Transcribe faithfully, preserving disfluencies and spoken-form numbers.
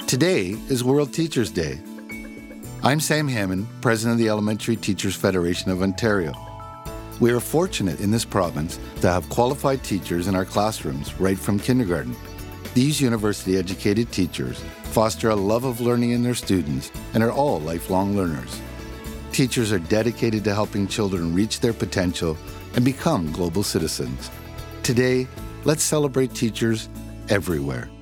Today is World Teachers' Day. I'm Sam Hammond, President of the Elementary Teachers Federation of Ontario. We are fortunate in this province to have qualified teachers in our classrooms right from kindergarten. These university-educated teachers foster a love of learning in their students and are all lifelong learners. Teachers are dedicated to helping children reach their potential and become global citizens. Today, let's celebrate teachers everywhere.